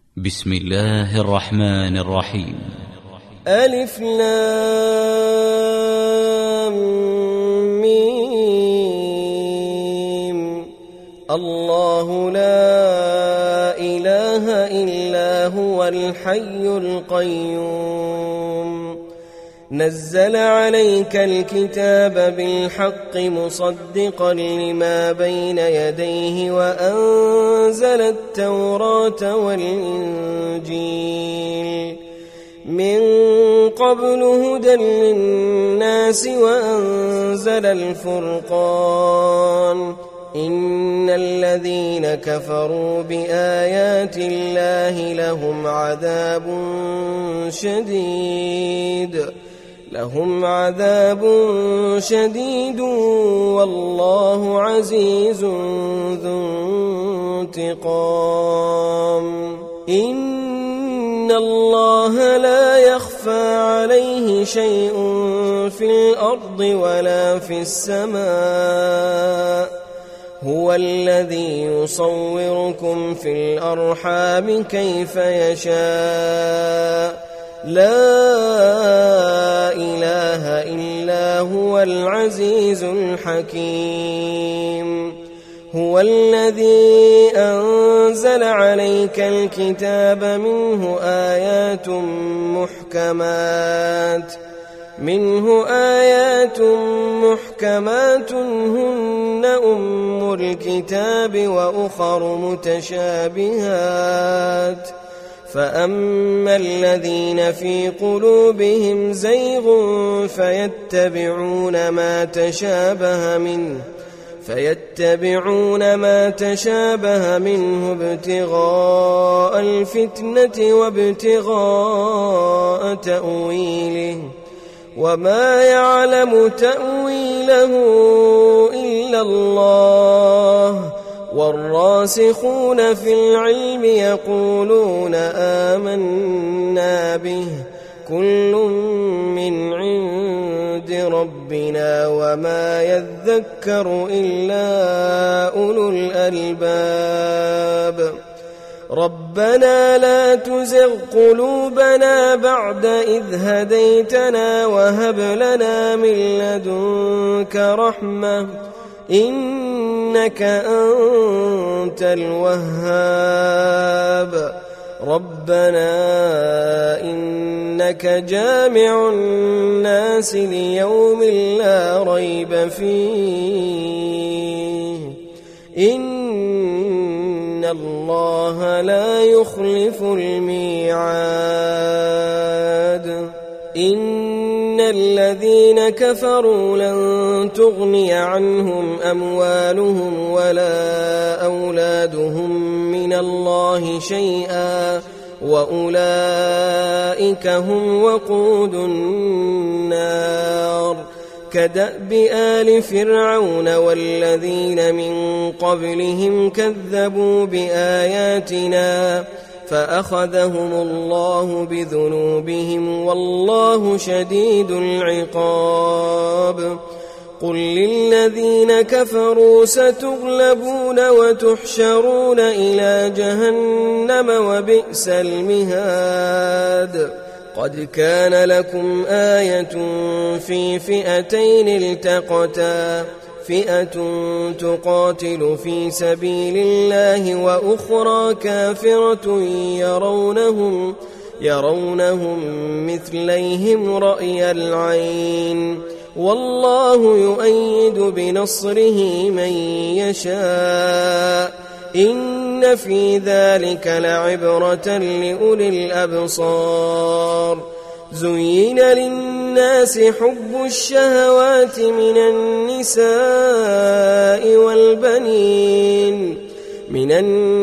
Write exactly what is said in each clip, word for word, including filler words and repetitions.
بسم الله الرحمن الرحيم. ألف لام ميم. الله لا إله إلا هو الحي القيوم. نزل عليك الكتاب بالحق مصدقا لما بين يديه وأنزل التوراة والإنجيل من قبل هدى للناس وأنزل الفرقان. إن الذين كفروا بآيات الله لهم عذاب شديد لهم عذاب شديد والله عزيز ذو انتقام. إن الله لا يخفى عليه شيء في الأرض ولا في السماء. هو الذي يصوركم في الأرحام كيف يشاء. لا إله إلا هو العزيز الحكيم. هو الذي أنزل عليك الكتاب منه آيات محكمات منه آيات محكمات هن أم الكتاب وأخر متشابهات. فأما الذين في قلوبهم زيغ فيتبعون ما تشابه منه فيتبعون ما تشابه منه ابتغاء الفتنة وابتغاء تأويله وما يعلم تأويله إلا الله. والراسخون في العلم يقولون آمنا به كل من عند ربنا وما يذكر إلا أولو الألباب. ربنا لا تزغ قلوبنا بعد إذ هديتنا وهب لنا من لدنك رحمة إنك أنت الوهاب. ربنا إنك جامع الناس ليوم لا ريب فيه إن الله لا يخلف الميعاد. إن الذين كفروا لن تغني عنهم أموالهم ولا أولادهم من الله شيئا وأولئك هم وقود النار. كدأب آل فرعون والذين من قبلهم كذبوا بآياتنا فأخذهم الله بذنوبهم والله شديد العقاب. قل للذين كفروا ستغلبون وتحشرون إلى جهنم وبئس المهاد. قد كان لكم آية في فئتين التقتا فئة تقاتل في سبيل الله وأخرى كافرة يرونهم يرونهم مثليهم رأي العين والله يؤيد بنصره من يشاء. إن في ذلك لعبرة لأولي الأبصار. زين للناس حب الشهوات من النساء والبنين من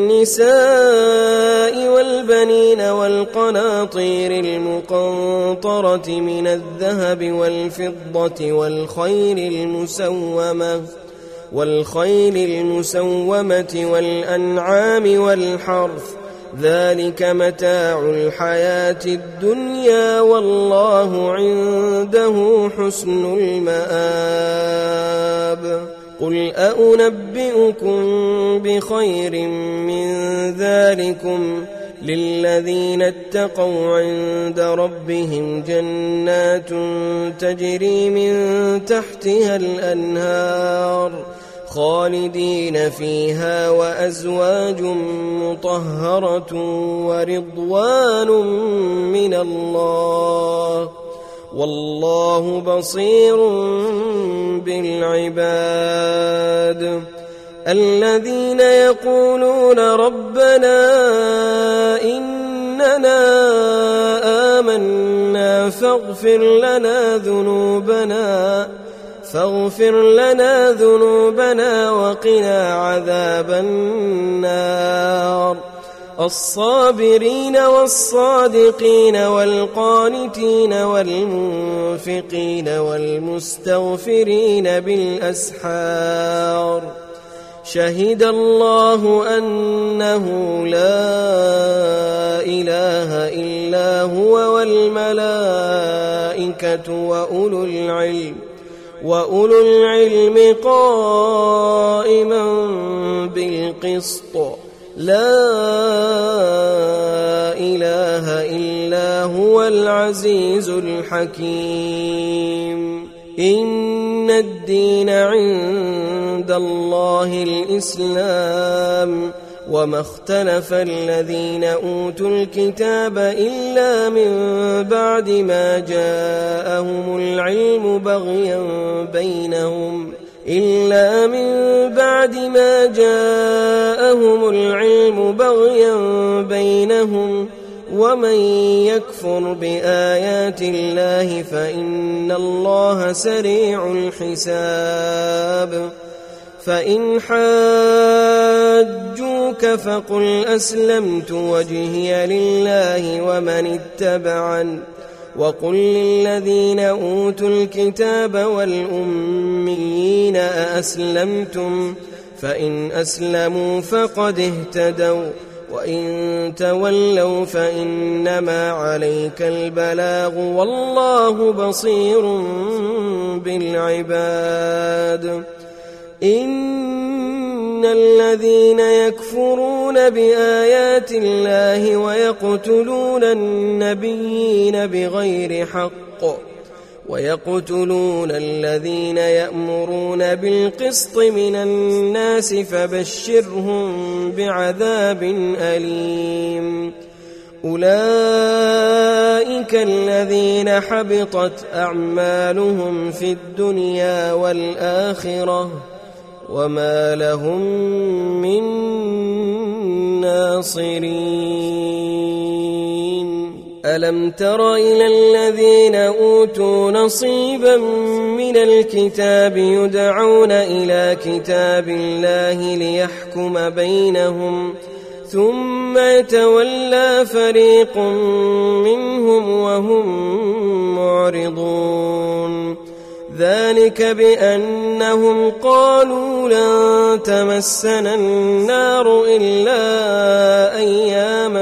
النساء والبنين والقناطير المقنطرة من الذهب والفضة والخيل المسومة والخيل المسومة والأنعام والحرث ذلك متاع الحياة الدنيا والله عنده حسن المآب. قل أأنبئكم بخير من ذلكم للذين اتقوا عند ربهم جنات تجري من تحتها الأنهار خالدين فيها وأزواج مطهرة ورضوان من الله والله بصير بالعباد. الذين يقولون ربنا إننا آمنا فاغفر لنا ذنوبنا فاغفر لنا ذنوبنا وقنا عذاب النار. الصابرين والصادقين والقانتين والمنفقين والمستغفرين بالأسحار. شهد الله أنه لا إله إلا هو والملائكة وأولو العلم وأولو العلم قائما بالقسط لا إله إلا هو العزيز الحكيم. إن الدين عند الله الإسلام وما اختلف الذين أوتوا الكتاب إلا من بعد ما جاءهم العلم بغيا بينهم إلا من بعد ما جاءهم العلم بغيا بينهم ومن يكفر بآيات الله فإن الله سريع الحساب. فإن حاجوك فقل أسلمت وجهي لله ومن اتبعن وقل للذين أوتوا الكتاب والأميين أأسلمتم فإن أسلموا فقد اهتدوا وإن تولوا فإنما عليك البلاغ والله بصير بالعباد. إن الذين يكفرون بآيات الله ويقتلون النبيين بغير حق ويقتلون الذين يأمرون بالقسط من الناس فبشرهم بعذاب أليم. أولئك الذين حبطت أعمالهم في الدنيا والآخرة وما لهم من ناصرين. ألم تر إلى الذين أوتوا نصيبا من الكتاب يدعون إلى كتاب الله ليحكم بينهم ثم يتولى فريق منهم وهم معرضون. ذلك بأنهم قالوا لن تمسنا النار إلا أياما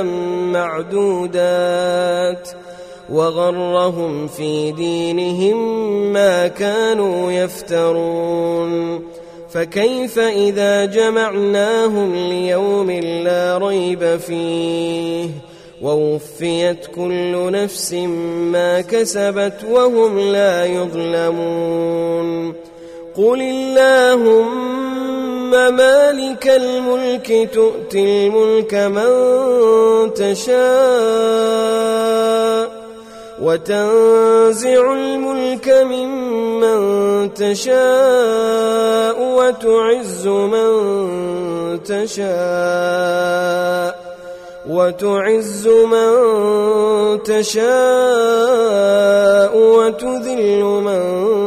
معدودات وغرهم في دينهم ما كانوا يفترون. فكيف إذا جمعناهم ليوم لا ريب فيه ووفيت كل نفس ما كسبت وهم لا يظلمون. قل اللهم مالك الملك تؤتي الملك من تشاء وتنزع الملك ممن تشاء وتعز من تشاء وتعز من تشاء وتذل من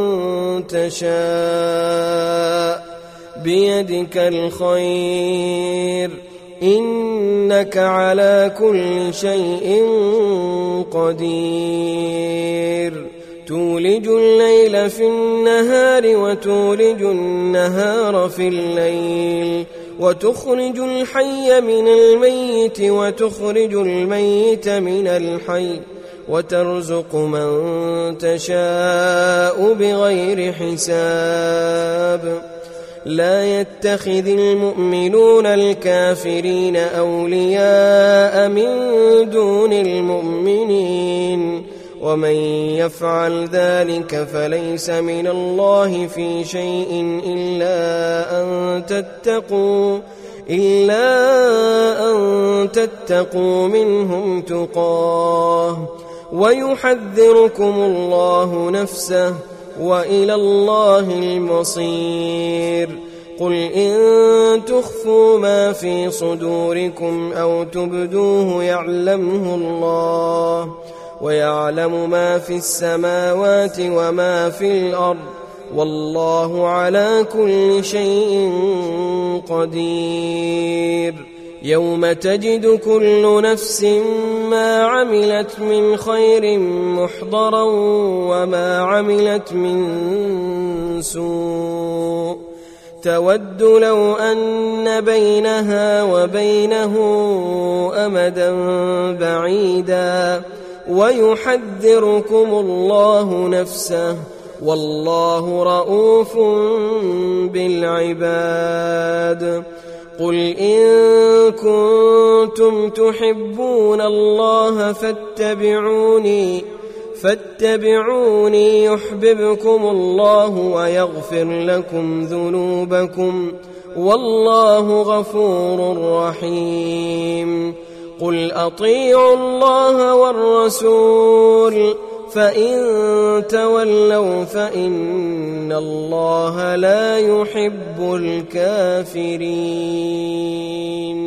تشاء بيدك الخير إنك على كل شيء قدير. تولج الليل في النهار وتولج النهار في الليل وتخرج الحي من الميت وتخرج الميت من الحي وترزق من تشاء بغير حساب. لا يتخذ المؤمنون الكافرين أولياء من دون المؤمنين ومن يفعل ذلك فليس من الله في شيء إلا أن تتقوا إلا أن تتقوا منهم تقاه ويحذركم الله نفسه وإلى الله المصير. قل إن تخفوا ما في صدوركم أو تبدوه يعلمه الله ويعلم ما في السماوات وما في الأرض والله على كل شيء قدير. يوم تجد كل نفس ما عملت من خير محضرا وما عملت من سوء تود لو أن بينها وبينه أمدا بعيدا ويحذركم الله نفسه والله رؤوف بالعباد. قل إن كنتم تحبون الله فاتبعوني فاتبعوني يحببكم الله ويغفر لكم ذنوبكم والله غفور رحيم. قل أطيعوا الله والرسول فإن تولوا فإن الله لا يحب الكافرين.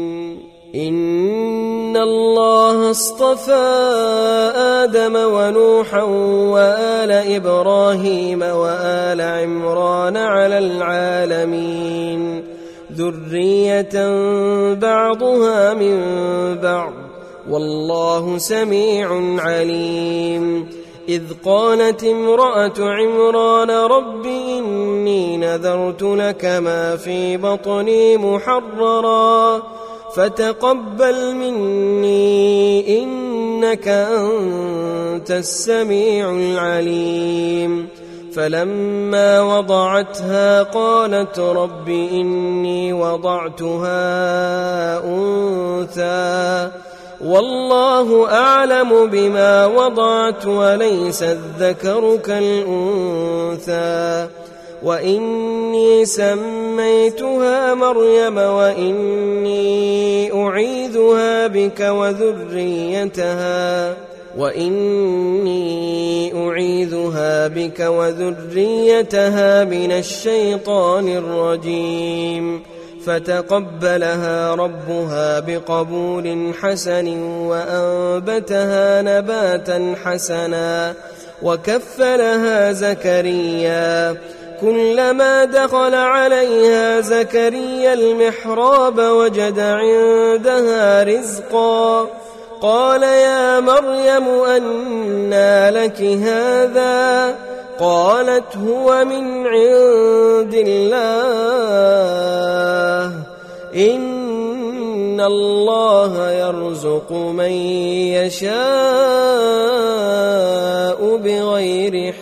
إن الله اصطفى آدم ونوحا وآل إبراهيم وآل عمران على العالمين ذرية بعضها من بعض والله سميع عليم. إذ قالت امرأة عمران رب إني نذرت لك ما في بطني محررا فتقبل مني إنك أنت السميع العليم. فلما وضعتها قالت رب إني وضعتها أنثى والله أعلم بما وضعت وليس الذكر كالأنثى وإني سميتها مريم وإني أعيذها بك وذريتها وإني أعيذها بك وذريتها من الشيطان الرجيم. فتقبلها ربها بقبول حسن وأنبتها نباتا حسنا وكفلها زكريا. كلما دخل عليها زكريا المحراب وجد عندها رزقا قال يا مريم أنى لك هذا قالت هو من عند الله إن الله يرزق من يشاء بغير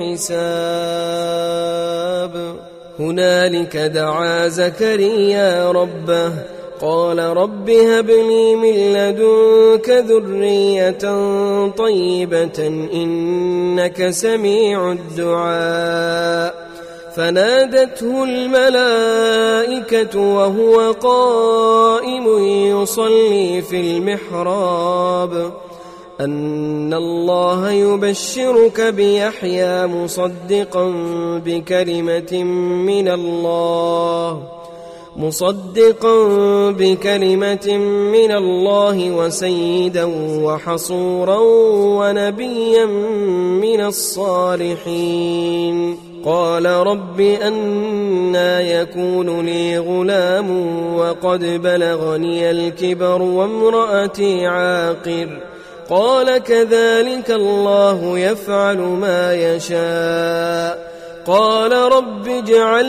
حساب. هنالك دعا زكريا ربه قال رب هب لي من لدنك ذرية طيبة إنك سميع الدعاء. فنادته الملائكة وهو قائم يصلي في المحراب أن الله يبشرك بيحيى مصدقا بكلمة من الله مصدقا بكلمة من الله وسيدا وحصورا ونبيا من الصالحين. قال رب أنى يكون لي غلام وقد بلغني الكبر وامرأتي عاقر قال كذلك الله يفعل ما يشاء. قال رب اجعل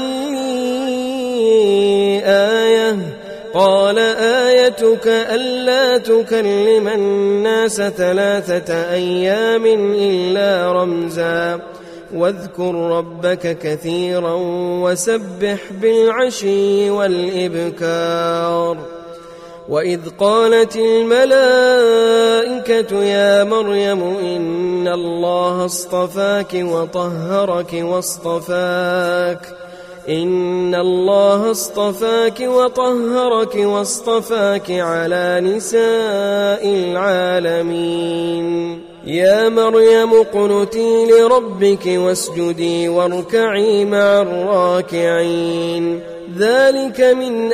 لي آية قال آيتك ألا تكلم الناس ثلاثة أيام إلا رمزا واذكر ربك كثيرا وسبح بالعشي والإبكار. وإذ قالت الملائكة يا مريم إن الله اصطفاك وطهرك واصطفاك إن الله اصطفاك وطهرك واصطفاك على نساء العالمين. يا مريم اقنتي لربك واسجدي واركعي مع الراكعين. ذلك من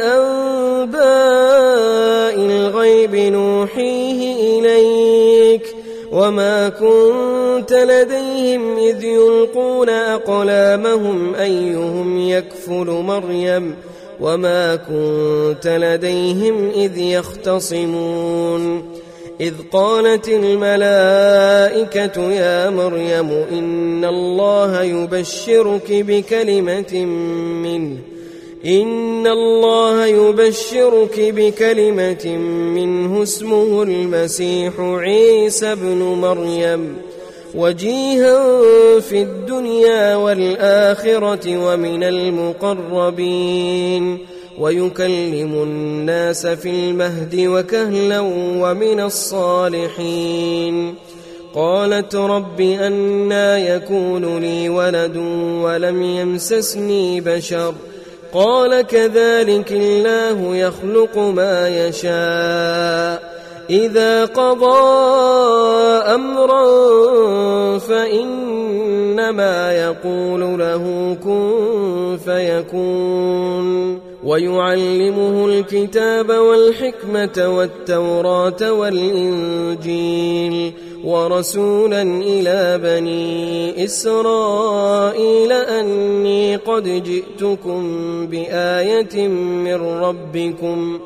أنباء الغيب نوحيه إليك وما كنت لديهم إذ يلقون أقلامهم أيهم يكفل مريم وما كنت لديهم إذ يختصمون. إذ قالت الملائكة يا مريم إن الله يبشرك بكلمة منه إن الله يبشرك بكلمة منه اسمه المسيح عيسى ابن مريم وجيها في الدنيا والآخرة ومن المقربين ويكلم الناس في المهد وكهلا ومن الصالحين. قالت رب أنى يكون لي ولد ولم يمسسني بشر قال كذلك الله يخلق ما يشاء إذا قضى أمرا فإنما يقول له كن فيكون. ويعلمه الكتاب والحكمة والتوراة والإنجيل ورسولا إلى بني إسرائيل أني قد جئتكم بآية من ربكم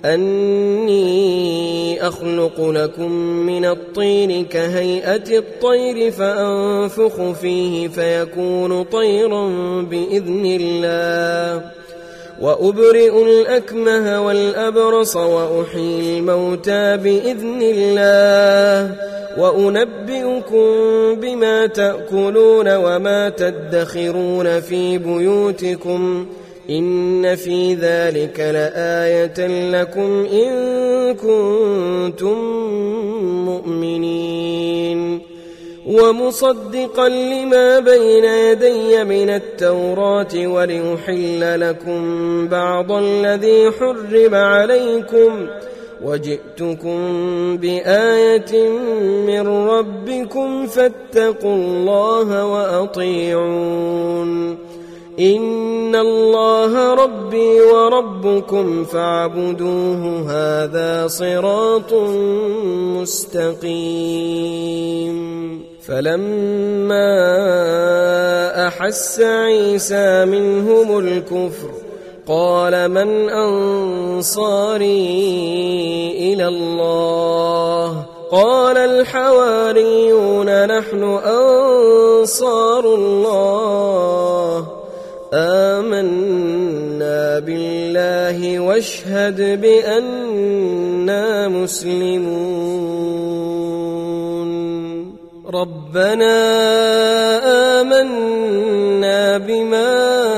أني أخلق لكم من الطين كهيئة الطير فأنفخ فيه فيكون طيرا بإذن الله وأبرئ الأكمه والأبرص وأحيي الموتى بإذن الله وأنبئكم بما تأكلون وما تدخرون في بيوتكم إن في ذلك لآية لكم إن كنتم مؤمنين. ومصدقا لما بين يدي من التوراة ولأحل لكم بعض الذي حرم عليكم وجئتكم بآية من ربكم فاتقوا الله وأطيعون. إن الله ربي وربكم فاعبدوه هذا صراط مستقيم. فلما أحس عيسى منهم الكفر قال من أنصاري إلى الله قال الحواريون نحن أنصار الله آمنا بالله واشهد بأننا مسلمون. ربنا آمنا بما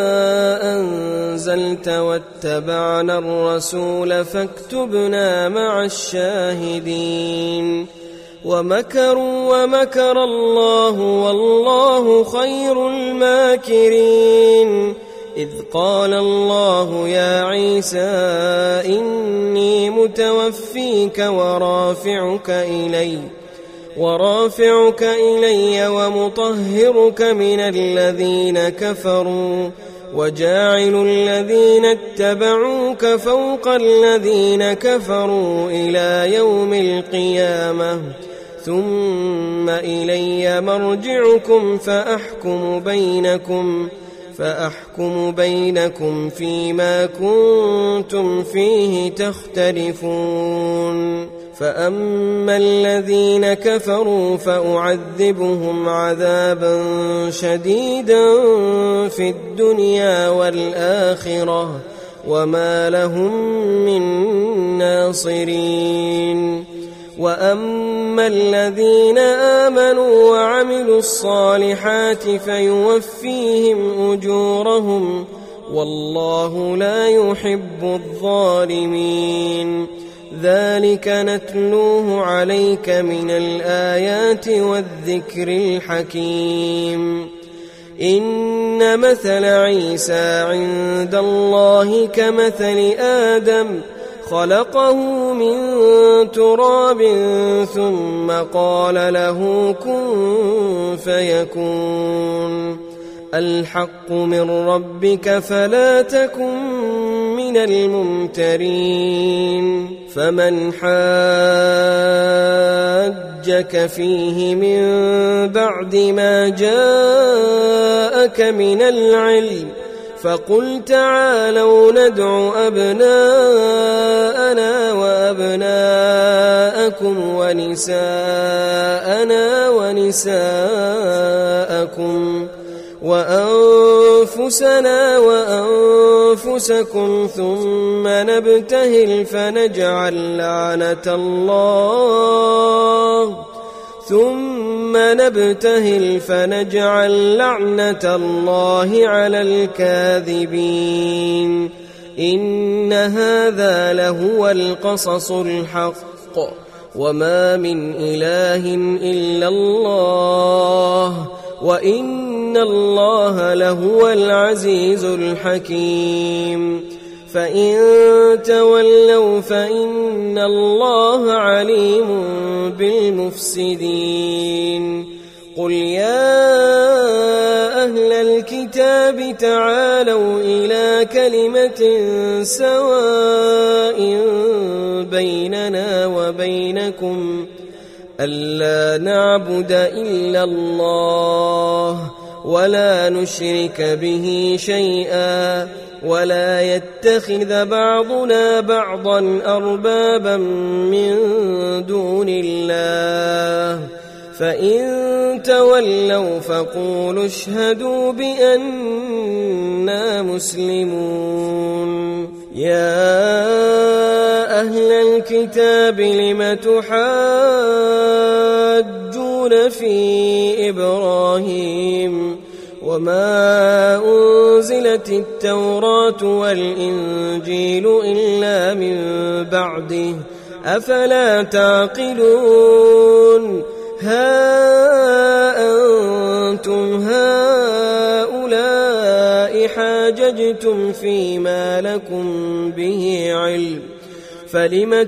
أنزلت واتبعنا الرسول فاكتبنا مع الشاهدين. ومكروا ومكر الله والله خير الماكرين. إذ قال الله يا عيسى إني متوفيك ورافعك إلي ورافعك إلي ومطهرك من الذين كفروا وجاعل الذين اتبعوك فوق الذين كفروا إلى يوم القيامة ثم إلي مرجعكم فأحكم بينكم فأحكم بينكم فيما كنتم فيه تختلفون. فأما الذين كفروا فأعذبهم عذابا شديدا في الدنيا والآخرة وما لهم من ناصرين. وأما الذين آمنوا وعملوا الصالحات فيوفيهم أجورهم والله لا يحب الظالمين. ذلك نتلوه عليك من الآيات والذكر الحكيم. إن مثل عيسى عند الله كمثل آدم خلقه من تراب ثم قال له كن فيكون. الحق من ربك فلا تكن من الممترين. فمن حاجك فيه من بعد ما جاءك من العلم فقل تعالوا ندع أبناءنا وأبناءكم ونساءنا ونساءكم وأنفسنا وأنفسكم ثم نبتهل فنجعل لعنة الله ثم نبتهل فنجعل لعنة الله على الكاذبين. إن هذا لهو القصص الحق وما من إله إلا الله وإن الله لهو العزيز الحكيم. فإن تولوا فإن الله عليم بالمفسدين. قل يا أهل الكتاب تعالوا إلى كلمة سواء بيننا وبينكم ألا نعبد إلا الله ولا نشرك به شيئا ولا يتخذ بعضنا بعضا أربابا من دون الله. فإن تولوا فقولوا اشهدوا بأننا مسلمون. يا أهل الكتاب لم تحاجون في إبراهيم وما أنزلت التوراة والإنجيل إلا من بعده أفلا تعقلون. ها أنتم هؤلاء حاججتم فيما لكم به علم فلم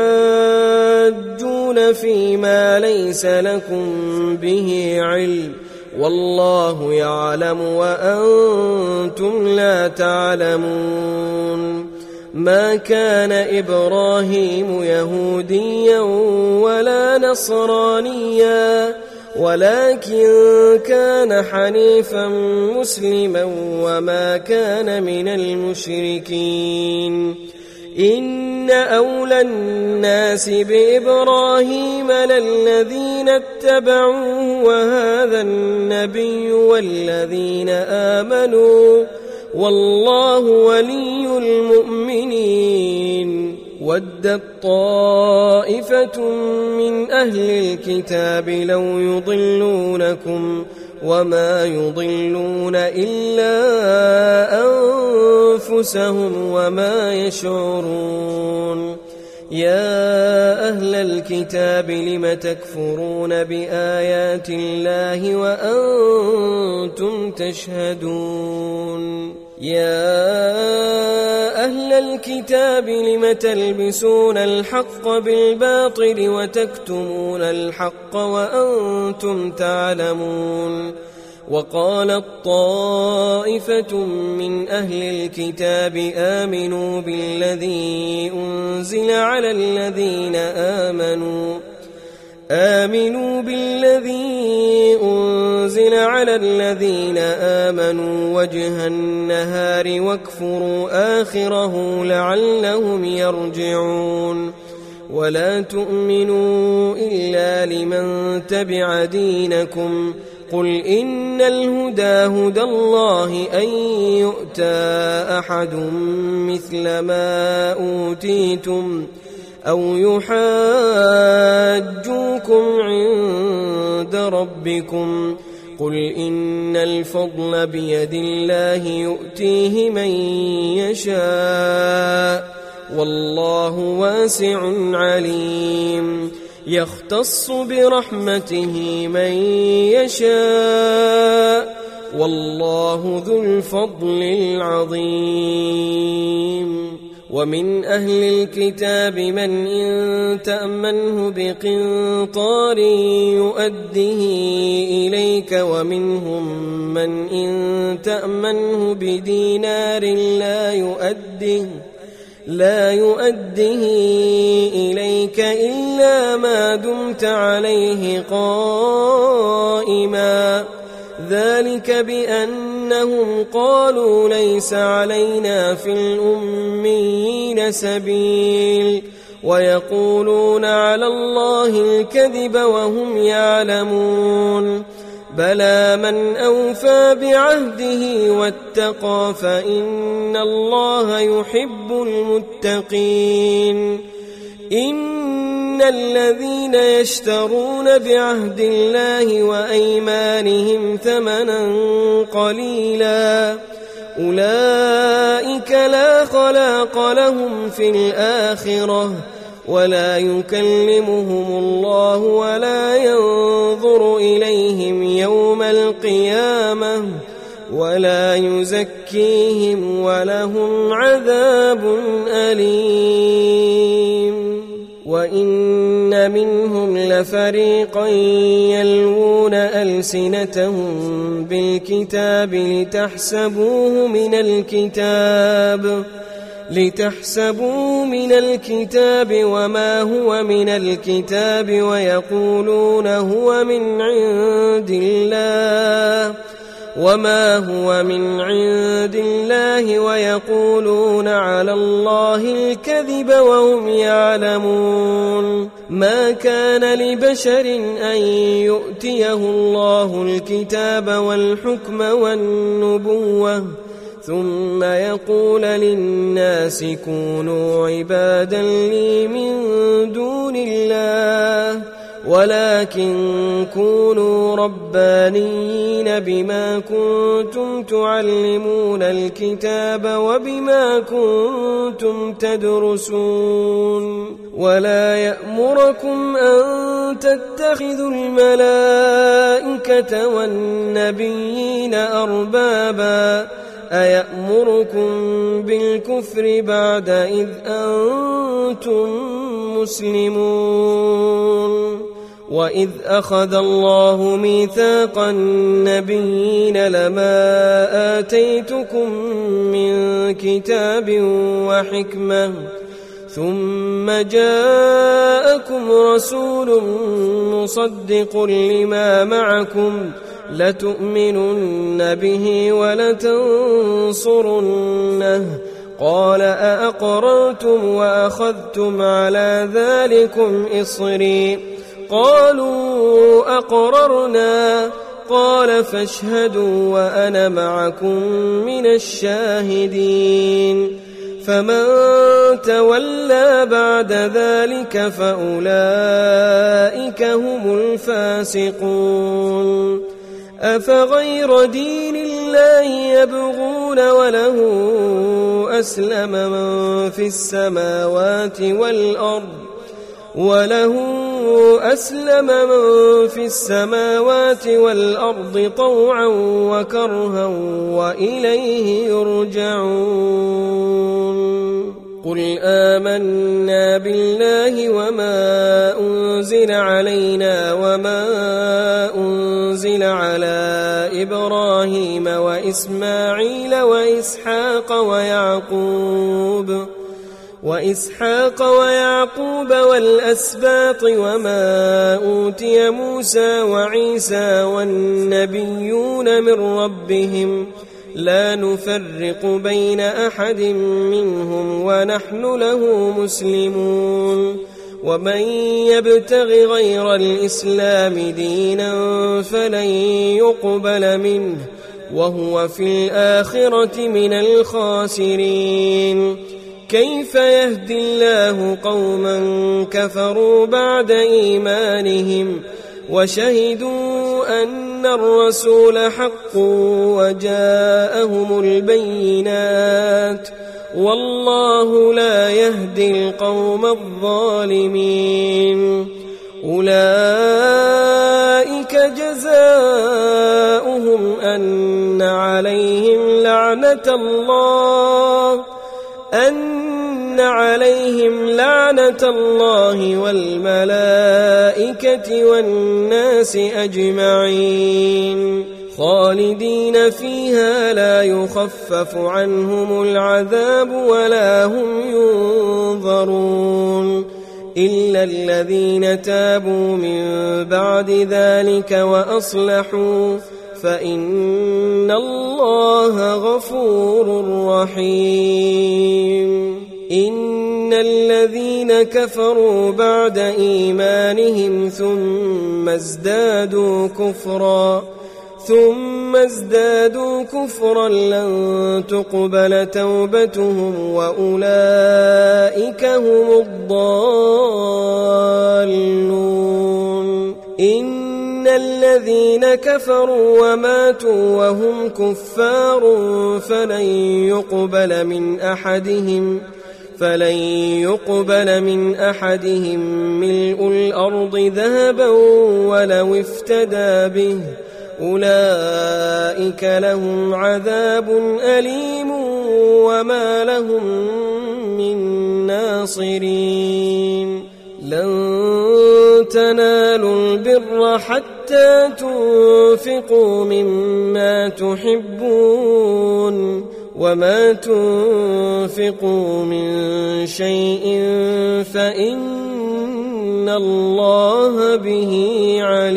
تحاجون فيما ليس لكم به علم والله يعلم وأنتم لا تعلمون. ما كان إبراهيم يهوديا ولا نصرانيا ولكن كان حنيفا مسلما وما كان من المشركين. إن أولى الناس بإبراهيم للذين اتبعوه وهذا النبي والذين آمنوا والله ولي المؤمنين. ودت طائفة من أهل الكتاب لو يضلونكم وما يضلون إلا أنفسهم وما يشعرون. يا أهل الكتاب لم تكفرون بآيات الله وأنتم تشهدون. يا أهل الكتاب لم تلبسون الحق بالباطل وتكتمون الحق وأنتم تعلمون. وقالت طائفة من أهل الكتاب آمنوا بالذي أنزل على الذين آمنوا آمنوا بالذي أنزل على الذين آمنوا وجه النهار واكفروا آخره لعلهم يرجعون. ولا تؤمنوا إلا لمن تبع دينكم قل إن الهدى هدى الله أن يؤتى أحد مثل ما أوتيتم أو يحاجوكم عند ربكم قل إن الفضل بيد الله يؤتيه من يشاء والله واسع عليم يختص برحمته من يشاء والله ذو الفضل العظيم ومن أهل الكتاب من إن تأمنه بقنطار يؤده إليك ومنهم من إن تأمنه بدينار لا يؤده لا يؤده إليك إلا ما دمت عليه قائما ذلك بأنهم قالوا ليس علينا في الأميين سبيل ويقولون على الله الكذب وهم يعلمون بلى من أوفى بعهده واتقى فإن الله يحب المتقين إن الذين يشترون بعهد الله وأيمانهم ثمنا قليلا أولئك لا خلاق لهم في الآخرة ولا يكلمهم الله ولا ينظر إليهم يوم القيامة ولا يزكيهم ولهم عذاب أليم وإن منهم لفريقا يلوون ألسنتهم بالكتاب لتحسبوه من الكتاب لتحسبوه من الكتاب وما هو من الكتاب ويقولون هو من عند الله وما هو من عند الله ويقولون على الله الكذب وهم يعلمون ما كان لبشر أن يؤتيه الله الكتاب والحكم والنبوة ثم يقول للناس كونوا عبادا لي من دون الله ولكن كونوا ربانيين بما كنتم تعلمون الكتاب وبما كنتم تدرسون ولا يأمركم أن تتخذوا الملائكة والنبيين أربابا أيأمركم بالكفر بعد إذ أنتم مسلمون وإذ أخذ الله ميثاق النبيين لما آتيتكم من كتاب وحكمة ثم جاءكم رسول مصدق لما معكم لتؤمنن به ولتنصرنه قال أأقررتم وأخذتم على ذلكم إصري قالوا أقررنا قال فاشهدوا وأنا معكم من الشاهدين فمن تولى بعد ذلك فأولئك هم الفاسقون أفغير دين الله يبغون وله أسلم من في السماوات والأرض وله أسلم من في السماوات والأرض طوعا وكرها وإليه يرجعون قل آمنا بالله وما أنزل علينا وما أنزل على إبراهيم وإسماعيل وإسحاق ويعقوب وإسحاق ويعقوب والأسباط وما أوتي موسى وعيسى والنبيون من ربهم لا نفرق بين أحد منهم ونحن له مسلمون ومن يبتغ غير الإسلام دينا فلن يقبل منه وهو في الآخرة من الخاسرين كيف يهدي الله قوما كفروا بعد إيمانهم وشهدوا أن الرسول حق وجاءهم البينات والله لا يهدي القوم الظالمين. أولئك جزاؤهم أن عليهم لعنة الله أن عليهم لعنة الله والملائكة والناس أجمعين خالدين فيها لا يخفف عنهم العذاب ولا هم ينظرون إلا الذين تابوا من بعد ذلك وأصلحوا فإن الله غفور رحيم. إن الذين كفروا بعد إيمانهم ثم ازدادوا كفرا ثم ازدادوا كفرا لن تقبل توبتهم وأولئك هم الضالون. إن الذين كفروا وماتوا وهم كفار فلن يقبل من أحدهم فلن يقبل من أحدهم ملء الأرض ذهبا ولو افتدى به أولئك لهم عذاب أليم وما لهم من ناصرين. لن تنالوا البر حتى تنفقوا مما تحبون وما تنفقوا من شيء فإن الله به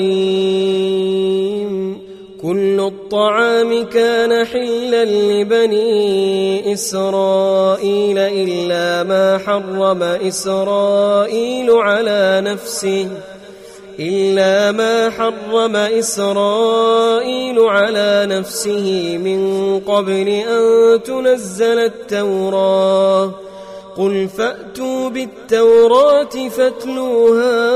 عليم. كل الطعام كان حلا لبني إسرائيل إلا ما حرم إسرائيل على نفسه إلا ما حرم إسرائيل على نفسه من قبل أن تنزل التوراة قل فأتوا بالتوراة فاتلوها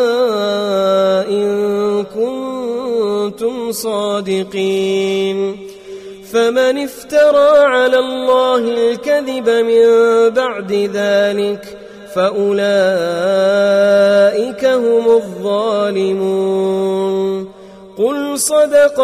إن كنتم صادقين. فمن افترى على الله الكذب من بعد ذلك فأولئك هم الظالمون. قل صدق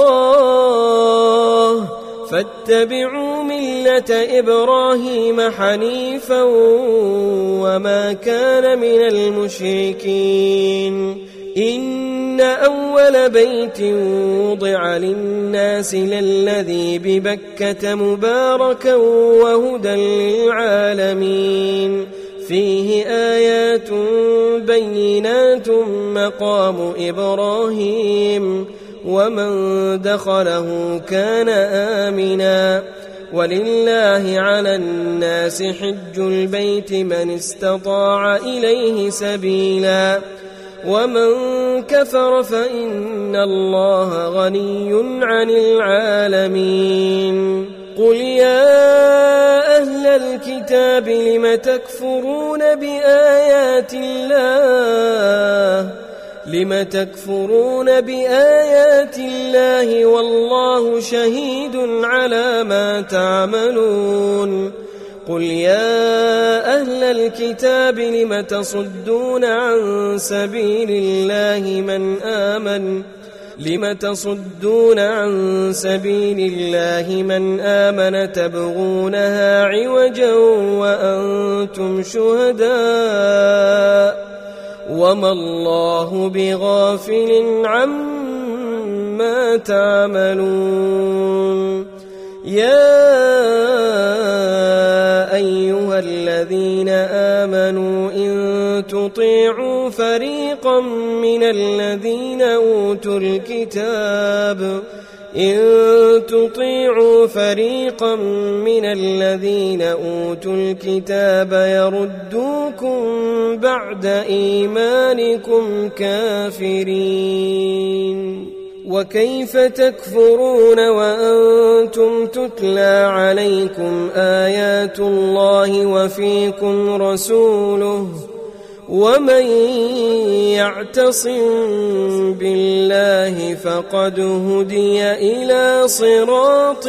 الله فاتبعوا ملة إبراهيم حنيفا وما كان من المشركين. إن أول بيت وضع للناس للذي ببكة مباركا وهدى للعالمين فيه آيات بينات مقام إبراهيم ومن دخله كان آمنا ولله على الناس حج البيت من استطاع إليه سبيلا ومن كفر فإن الله غني عن العالمين. قل يا أهل الكتاب لم تكفرون بآيات الله لم تكفرون بآيات الله والله شهيد على ما تعملون. قل يا أهل الكتاب لم تصدون عن سبيل الله من آمن لم تصدون عن سبيل الله من آمن تبغونها عوجا وأنتم شهداء وما الله بغافل عما تعملون. يا أيها الذين آمنوا إن تطيعوا فريقا من الذين أوتوا الكتاب إن تطيعوا فريقا من الذين أوتوا الكتاب يردوكم بعد إيمانكم كافرين. وكيف تكفرون وأنتم تتلى عليكم آيات الله وفيكم رسوله ومن يعتصم بالله فقد هدي إلى صراط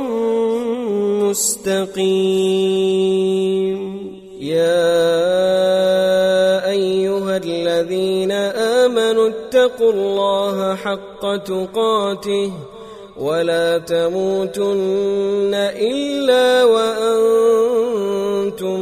مستقيم. يا أيها الذين آمنوا اتقوا الله حق تقاته ولا تموتن إلا وأنتم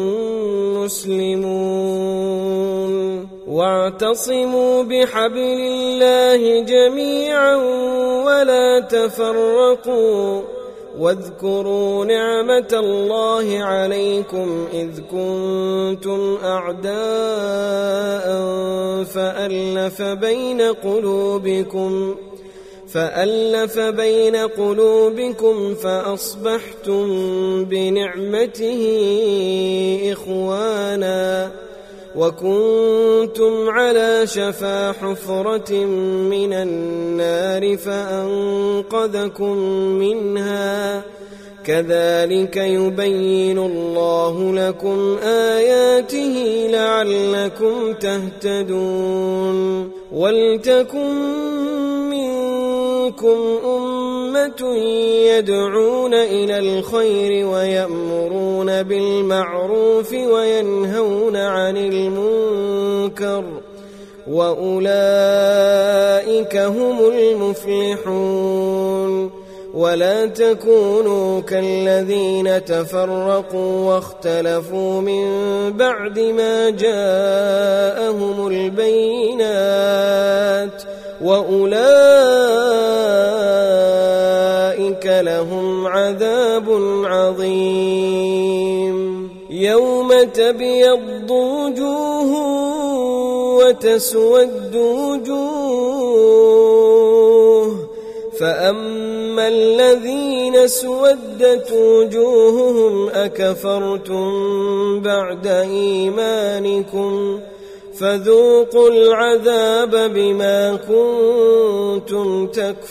مسلمون واعتصموا بحبل الله جميعا ولا تفرقوا واذكروا نعمة الله عليكم إذ كنتم أعداء فألف بين قلوبكم فألف بين قلوبكم فأصبحتم بنعمته إخوانا وكنتم على شفا حفرة من النار فأنقذكم منها كذلك يبين الله لكم آياته لعلكم تهتدون. ولتكن منكم أمة يدعون إلى الخير ويأمرون بالمعروف وينهون عن المنكر وأولئك هم المفلحون. ولا تكونوا كالذين تفرقوا واختلفوا من بعد ما جاءهم البينات وأولئك لهم عذاب عظيم. يوم تبيض وجوه وتسود وجوه فأما الذين اسودت وجوههم أكفرتم بعد إيمانكم فذوقوا العذاب بما كنتم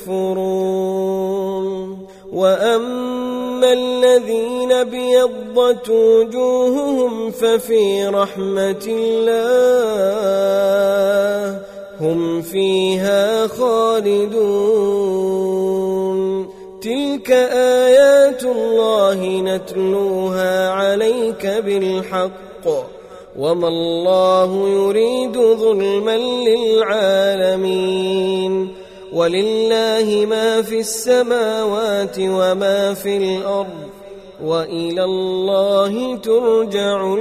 تكفرون. وأما الذين ابيضت وجوههم ففي رحمة الله هم فيها خالدون. تلك آيات الله نتلوها عليك بالحق وما الله يريد ظلما للعالمين. ولله ما في السماوات وما في الأرض وإلى الله ترجع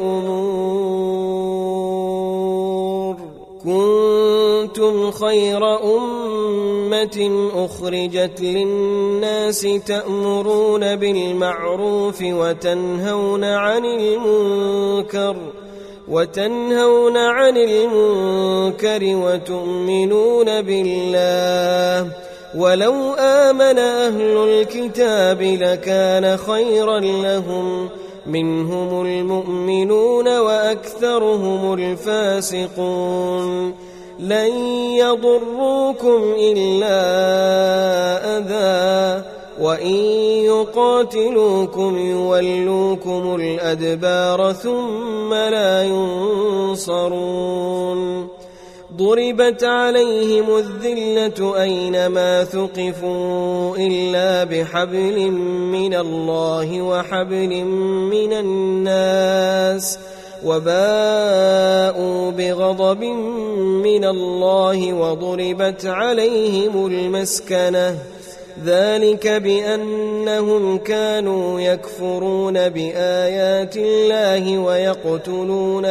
الأمور. كنتم خير أمة أخرجت للناس تأمرون بالمعروف وتنهون عن المنكر وتنهون عن المنكر وتؤمنون بالله. ولو آمن أهل الكتاب لكان خيرا لهم منهم المؤمنون وأكثرهم الفاسقون. لن يضروكم إلا أذى وإن يقاتلوكم يولوكم الأدبار ثم لا ينصرون. ضربت عليهم الذلة أينما ثقفوا إلا بحبل من الله وحبل من الناس وباءوا بغضب من الله وضربت عليهم المسكنة ذلك بأنهم كانوا يكفرون بآيات الله ويقتلون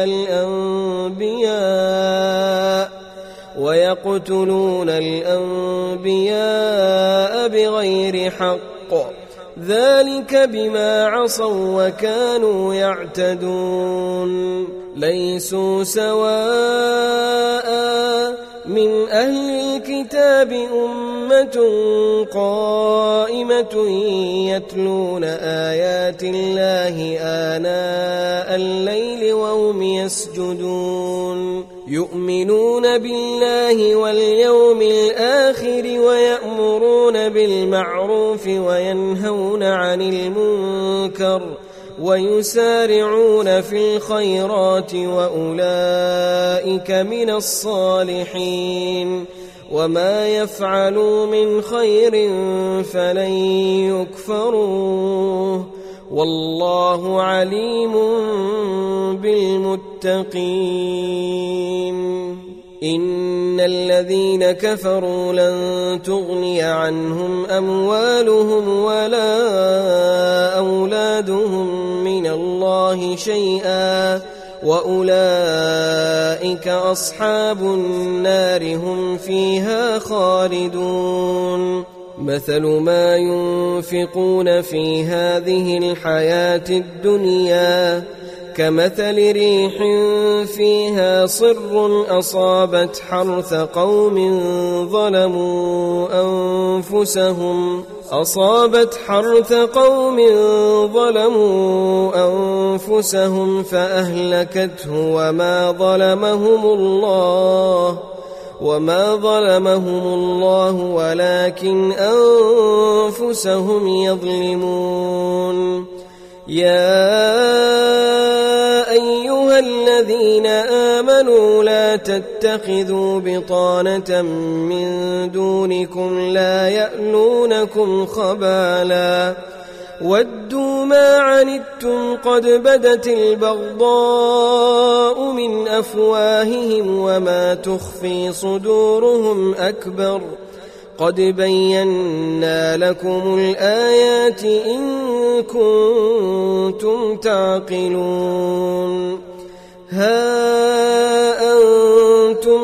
الأنبياء ويقتلون الأنبياء بغير حق ذلك بما عصوا وكانوا يعتدون. ليسوا سواء من أهل الكتاب أمة قائمة يتلون آيات الله آناء الليل وهم يسجدون يؤمنون بالله واليوم الآخر ويأمرون بالمعروف وينهون عن المنكر ويسارعون في الخيرات وأولئك من الصالحين وما يفعلوا من خير فلن يكفروه والله عليم بالمتقين. إن الذين كفروا لن تغني عنهم أموالهم ولا أولادهم من الله شيئا وأولئك أصحاب النار هم فيها خالدون. مثل ما ينفقون في هذه الحياة الدنيا كمثل ريح فيها صر أصابت حرث قوم ظلموا أنفسهم أصابت حرث قوم ظلموا أنفسهم فأهلكته وما ظلمهم الله وما ظلمهم الله ولكن أنفسهم يظلمون. يا أيها الذين آمنوا لا تتخذوا بطانة من دونكم لا يألونكم خبالا ودوا ما عنتم قد بدت البغضاء من أفواههم وما تخفي صدورهم أكبر قد بينا لكم الآيات إن كنتم تعقلون. ها أنتم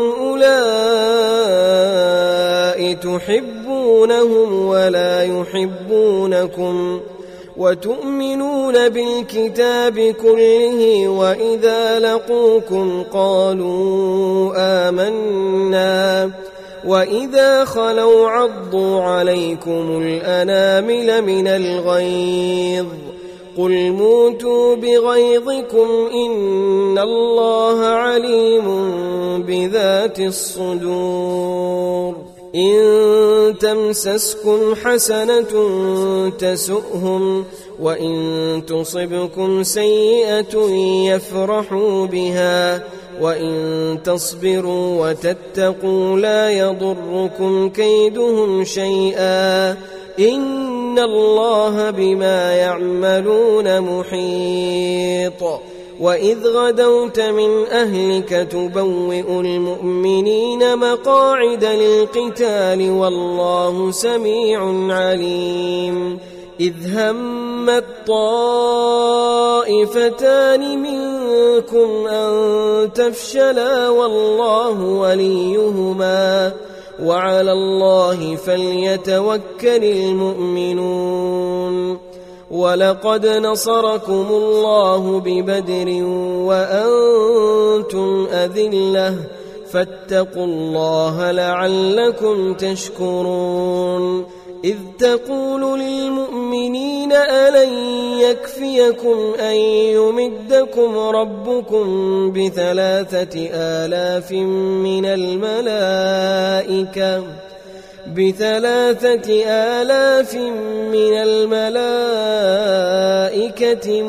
أولئك تحبونهم ولا يحبونكم وتؤمنون بالكتاب كله وإذا لقوكم قالوا آمنا وإذا خلوا عضوا عليكم الأنامل من الغيظ قل موتوا بغيظكم إن الله عليم بذات الصدور. إن تمسسكم حسنة تسؤهم وإن تصبكم سيئة يفرحوا بها وإن تصبروا وتتقوا لا يضركم كيدهم شيئا إن الله بما يعملون محيط. وإذ غدوت من أهلك تبوئ المؤمنين مقاعد للقتال والله سميع عليم. إذ همت طائفتان منكم أن تفشلا والله وليهما وعلى الله فليتوكل المؤمنون. ولقد نصركم الله ببدر وأنتم أذلة فاتقوا الله لعلكم تشكرون. إذ تقول للمؤمنين ألن يكفيكم أن يمدكم ربكم بثلاثة آلاف من الملائكة بثلاثة آلاف من الملائكة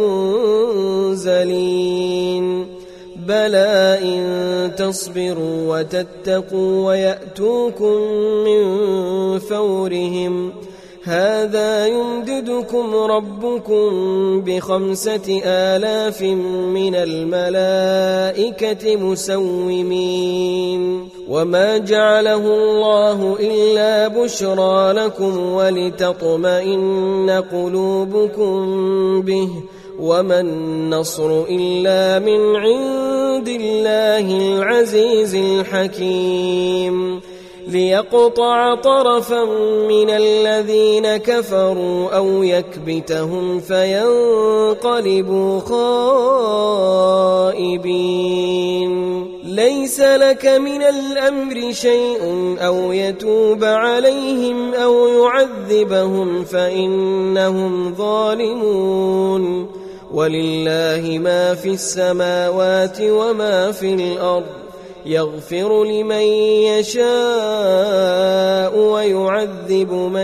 منزلين بلى إن تصبروا وتتقوا ويأتوكم من فورهم هذا يمددكم ربكم بخمسة آلاف من الملائكة مسومين. وما جعله الله إلا بشرى لكم ولتطمئن قلوبكم به وما النصر إلا من عند الله العزيز الحكيم. ليقطع طرفا من الذين كفروا أو يكبتهم فينقلبوا خائبين. ليس لك من الأمر شيء أو يتوب عليهم أو يعذبهم فإنهم ظالمون. ولله ما في السماوات وما في الأرض يغفر لمن يشاء ويعذب من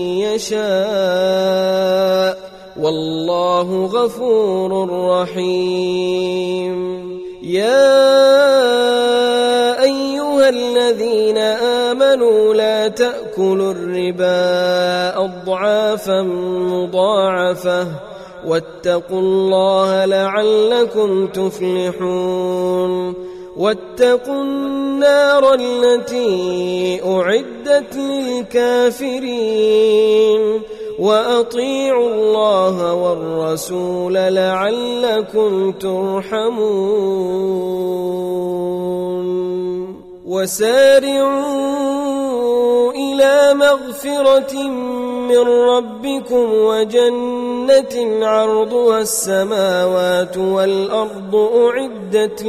يشاء والله غفور رحيم. يا أيها الذين آمنوا لا تأكلوا الربا أضعافا مضاعفة واتقوا الله لعلكم تفلحون. واتقوا النار التي أعدت للكافرين وأطيعوا الله والرسول لعلكم ترحمون. وسارعوا إلى مغفرة من ربكم وجنة عرضها السماوات والأرض أعدت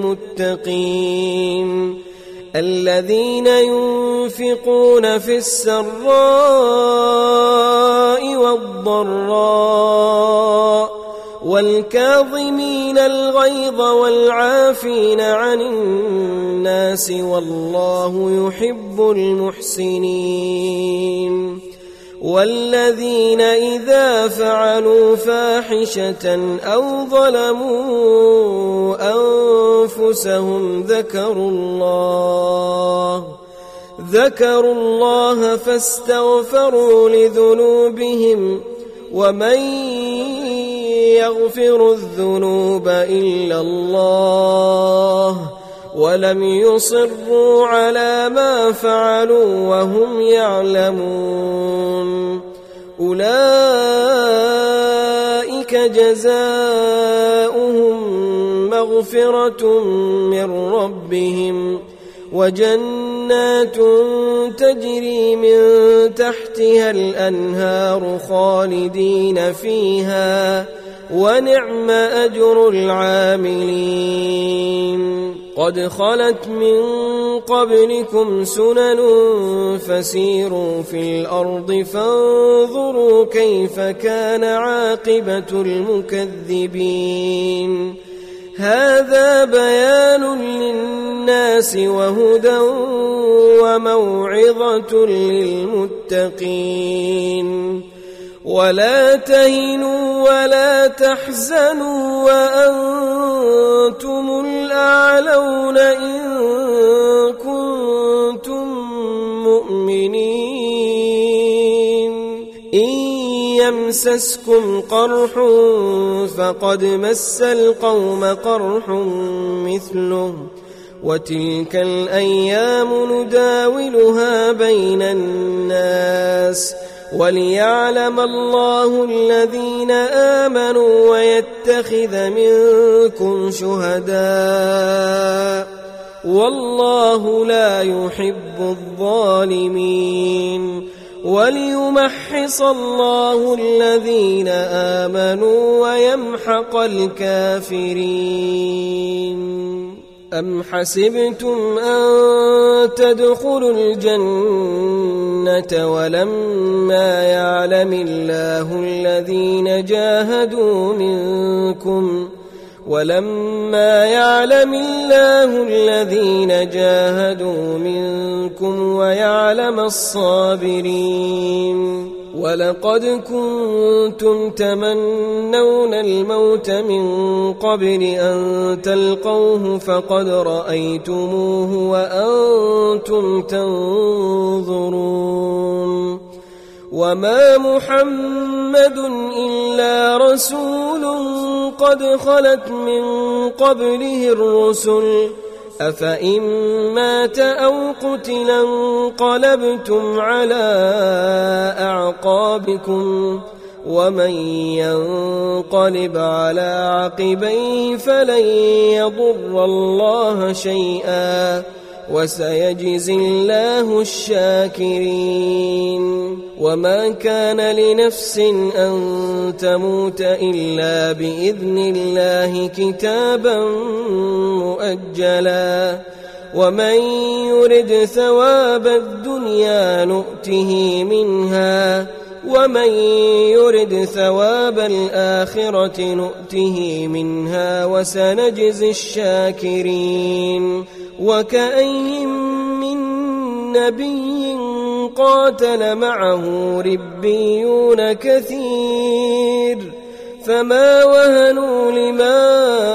للمتقين الذين ينفقون في السراء والضراء والكاظمين الغيظ والعافين عن الناس والله يحب المحسنين. والذين إذا فعلوا فاحشة أو ظلموا أنفسهم ذكروا الله ذكروا الله فاستغفروا لذنوبهم ومن يغفر الذنوب إلا الله ولم يصروا على ما فعلوا وهم يعلمون أولئك جزاؤهم مغفرة من ربهم وجنات تجري من تحتها الأنهار خالدين فيها ونعم أجر العاملين. قد خلت من قبلكم سنن فسيروا في الأرض فانظروا كيف كان عاقبة المكذبين. هذا بيان للناس وهدى وموعظة للمتقين. ولا تهنوا ولا تحزنوا وأنتم الأعلون إن كنتم مؤمنين. إن يمسسكم قرح فقد مس القوم قرح مثله وتلك الأيام نداولها بين الناس وليعلم الله الذين آمنوا ويتخذ منكم شهداء والله لا يحب الظالمين. وليمحص الله الذين آمنوا ويمحق الكافرين. أم حسبتم أن تدخلوا الجنة ولما يعلم الله الذين جاهدوا منكم ولما يعلم الله الذين جاهدوا منكم ويعلم الصابرين. ولقد كنتم تمنون الموت من قبل أن تلقوه فقد رأيتموه وأنتم تنظرون. وما محمد إلا رسول قد خلت من قبله الرسل أفإن مات أو قتلا انقلبتم على أعقابكم ومن ينقلب على عقبيه فلن يضر الله شيئا وسيجزي الله الشاكرين. وما كان لنفس أن تموت إلا بإذن الله كتابا مؤجلا ومن يرد ثواب الدنيا نؤته منها ومن يرد ثواب الآخرة نؤته منها وسنجزي الشاكرين. وكأين من نبي قاتل معه ربيون كثير فما وهنوا لما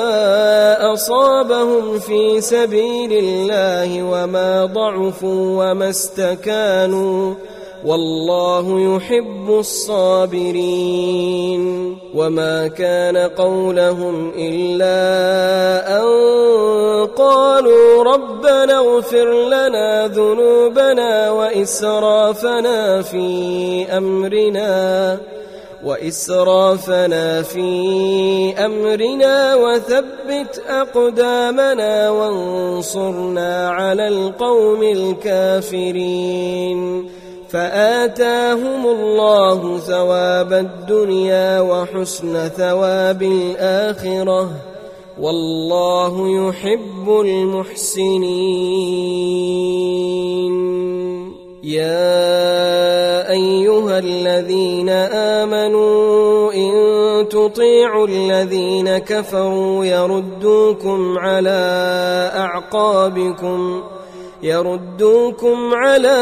أصابهم في سبيل الله وما ضعفوا وما استكانوا والله يحب الصابرين وما كان قولهم إلا أن قالوا ربنا اغفر لنا ذنوبنا وإسرافنا في أمرنا وإسرافنا في أمرنا وثبت أقدامنا وانصرنا على القوم الكافرين فآتاهم الله ثواب الدنيا وحسن ثواب الآخرة والله يحب المحسنين. يا أيها الذين آمنوا إن تطيعوا الذين كفروا يردوكم على أعقابكم يردوكم على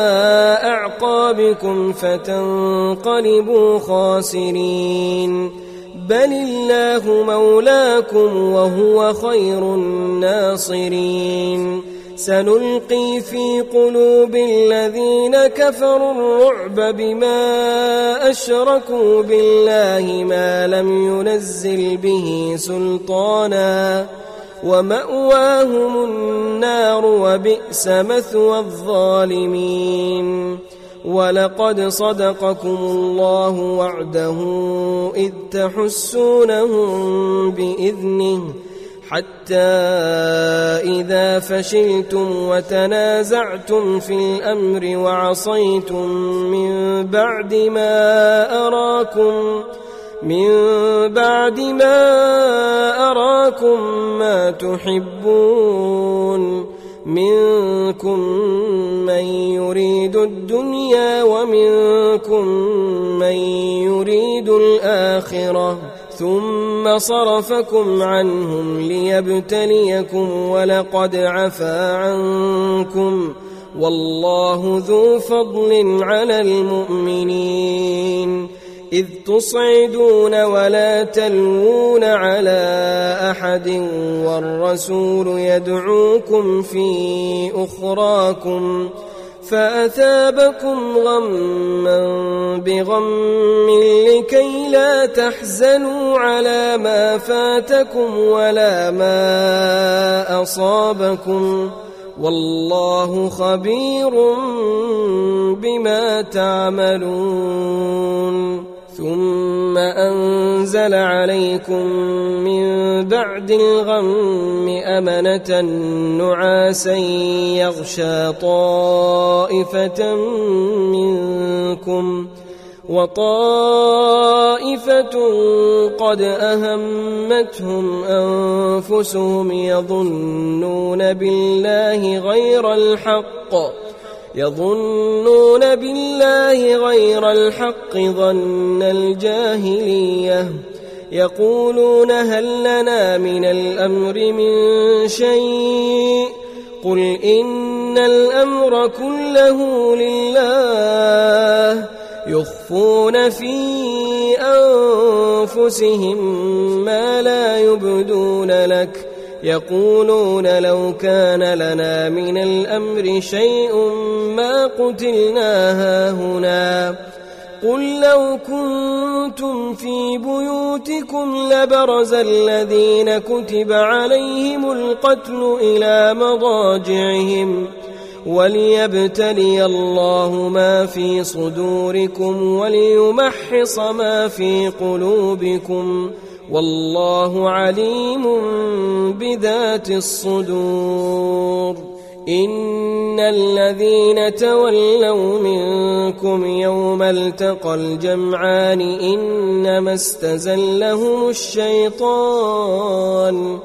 أعقابكم فتنقلبوا خاسرين بل الله مولاكم وهو خير الناصرين. سنلقي في قلوب الذين كفروا الرعب بما أشركوا بالله ما لم ينزل به سلطانا ومأواهم النار وبئس مثوى الظالمين. ولقد صدقكم الله وعده إذ تحسونهم بإذنه حتى إذا فشلتم وتنازعتم في الأمر وعصيتم من بعد ما أراكم من بعد ما أراكم ما تحبون منكم من يريد الدنيا ومنكم من يريد الآخرة ثم صرفكم عنهم ليبتليكم ولقد عفا عنكم والله ذو فضل على المؤمنين. إذ تصعدون ولا تلوون على أحد والرسول يدعوكم في أخراكم فأثابكم غما بغم لكي لا تحزنوا على ما فاتكم ولا ما أصابكم والله خبير بما تعملون. ثم أنزل عليكم من بعد الغم أمنة نعاسا يغشى طائفة منكم وطائفة قد أهمتهم أنفسهم يظنون بالله غير الحق يظنون بالله غير الحق ظن الجاهلية يقولون هل لنا من الأمر من شيء قل إن الأمر كله لله يخفون في أنفسهم ما لا يبدون لك يقولون لو كان لنا من الأمر شيء ما قتلنا هاهنا قل لو كنتم في بيوتكم لبرز الذين كتب عليهم القتل إلى مضاجعهم وليبتلي الله ما في صدوركم وليمحص ما في قلوبكم والله عليم بذات الصدور. إن الذين تولوا منكم يوم التقى الجمعان إنما استزلهم الشيطان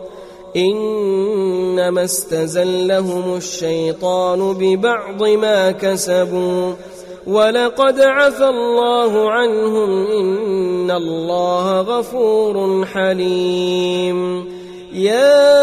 إنما استزلهم الشيطان ببعض ما كسبوا ولقد عفى الله عنهم إن الله غفور حليم. يا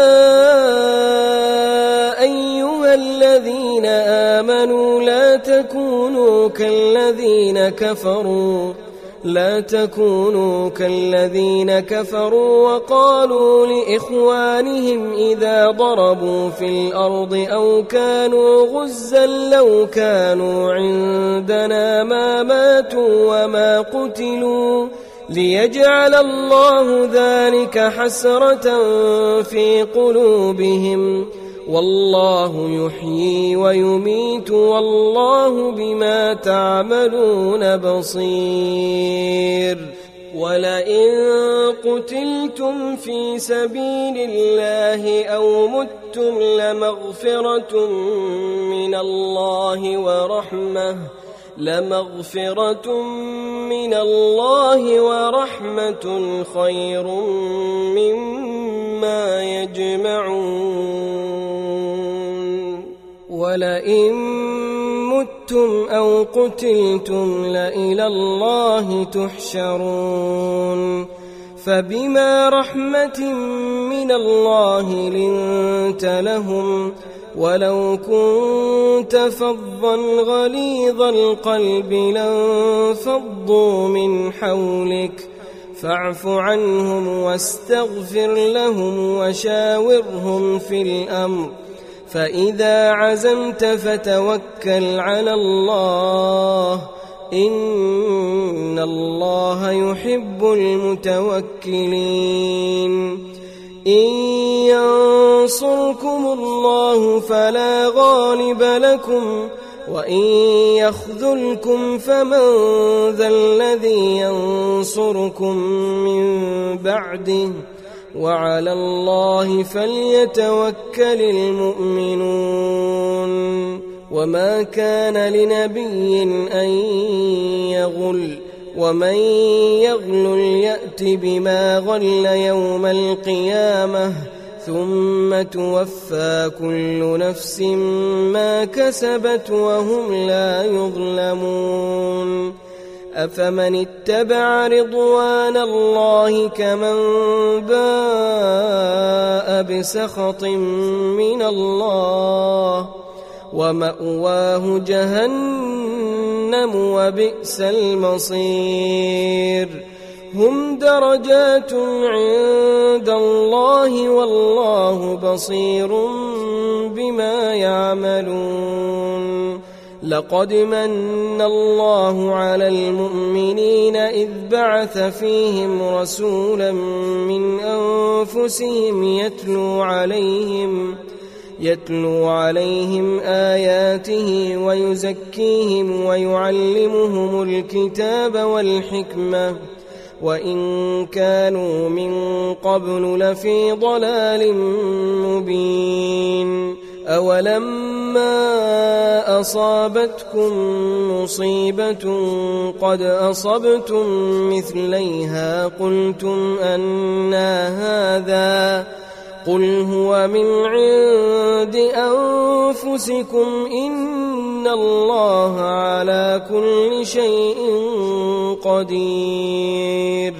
أيها الذين آمنوا لا تكونوا كالذين كفروا لا تكونوا كالذين كفروا وقالوا لإخوانهم إذا ضربوا في الأرض أو كانوا غزا لو كانوا عندنا ما ماتوا وما قتلوا ليجعل الله ذلك حسرة في قلوبهم والله يحيي ويميت والله بما تعملون بصير. ولئن قتلتم في سبيل الله أو متم لمغفرة من الله ورحمة لمغفرة من الله ورحمة خير مما يجمعون. ولئن متم أو قتلتم لإلى الله تحشرون. فبما رحمة من الله لنت لهم ولو كنت فظا غليظ القلب لانفضوا من حولك فاعف عنهم واستغفر لهم وشاورهم في الأمر فإذا عزمت فتوكل على الله إن الله يحب المتوكلين. إن ينصركم الله فلا غالب لكم وإن يخذلكم فمن ذا الذي ينصركم من بعده وعلى الله فليتوكل المؤمنون. وما كان لنبي أن يغل ومن يغل يأت بما غل يوم القيامة ثم توفى كل نفس ما كسبت وهم لا يظلمون. أفمن اتبع رضوان الله كمن باء بسخط من الله ومأواه جهنم وبئس المصير. هم درجات عند الله والله بصير بما يعملون. لقد من الله على المؤمنين إذ بعث فيهم رسولا من أنفسهم يتلو عليهم يتلو عليهم آياته ويزكيهم ويعلمهم الكتاب والحكمة وإن كانوا من قبل لفي ضلال مبين. أولما أصابتكم مصيبة قد أصبتم مثليها قلتم أنى هذا قل هو من عند أنفسكم إن الله على كل شيء قدير.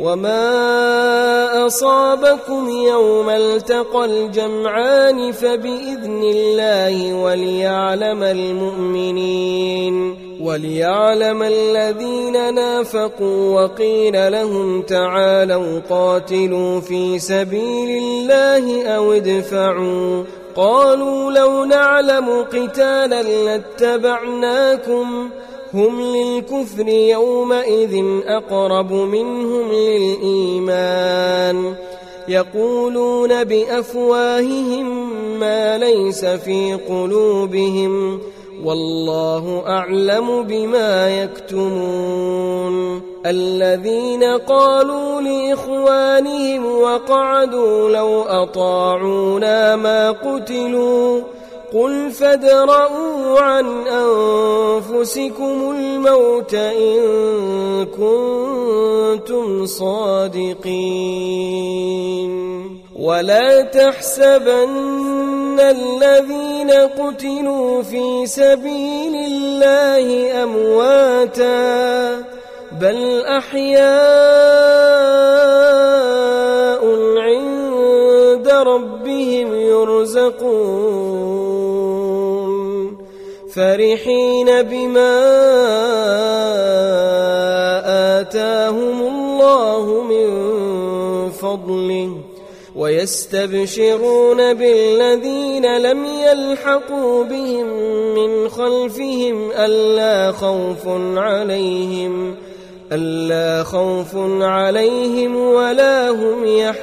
وما أصابكم يوم التقى الجمعان فبإذن الله وليعلم المؤمنين وليعلم الذين نافقوا. وقيل لهم تعالوا قاتلوا في سبيل الله أو ادفعوا قالوا لو نعلم قتالا لاتبعناكم هم للكفر يومئذ أقرب منهم للإيمان يقولون بأفواههم ما ليس في قلوبهم والله أعلم بما يكتمون. الذين قالوا لإخوانهم وقعدوا لو أطاعونا ما قتلوا قل فادرءوا عن أنفسكم الموت إن كنتم صادقين. ولا تحسبن الذين قتلوا في سبيل الله أمواتا بل أحياء عند ربهم يرزقون فرحين بما آتاهم الله من فضله ويستبشرون بالذين لم يلحقوا بهم من خلفهم ألا خوف عليهم ألا خوف عليهم ولا هم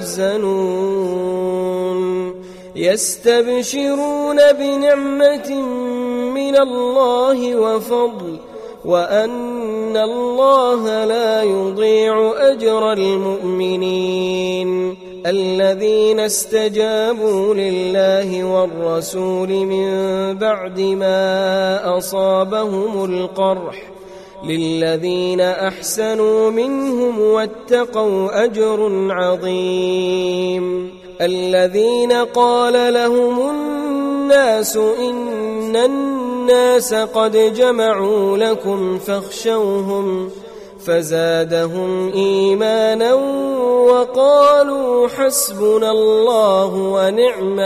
يحزنون يستبشرون بنعمة من الله وفضل وأن الله لا يضيع أجر المؤمنين الذين استجابوا لله والرسول من بعد ما أصابهم القرح للذين أحسنوا منهم واتقوا أجر عظيم الذين قال لهم الناس إن الناس قد جمعوا لكم فاخشوهم فزادهم إيمانا وقالوا حسبنا الله ونعم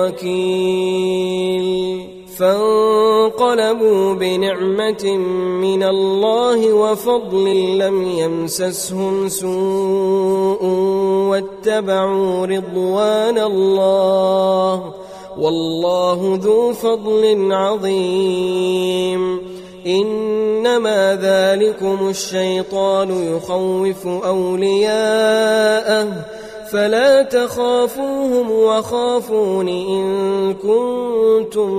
الوكيل فانقلبوا بنعمة من الله وفضل لم يمسسهم سوء واتبعوا رضوان الله والله ذو فضل عظيم إنما ذلكم الشيطان يخوف أولياءه فلا تخافوهم وخافون إن كنتم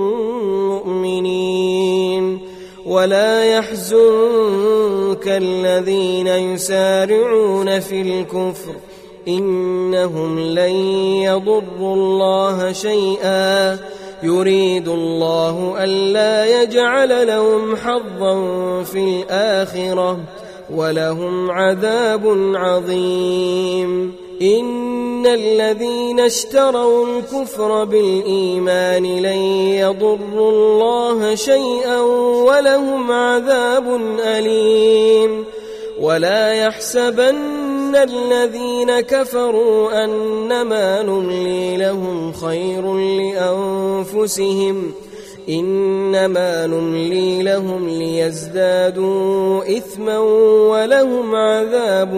مؤمنين ولا يحزنك الذين يسارعون في الكفر إنهم لن يضروا الله شيئا يريد الله ألا يجعل لهم حظا في الآخرة ولهم عذاب عظيم إن الذين اشتروا الكفر بالإيمان لن يضروا الله شيئا ولهم عذاب أليم ولا يحسبن الذين كفروا أنما نملي لهم خير لأنفسهم إنما نملي لهم ليزدادوا إثما ولهم عذاب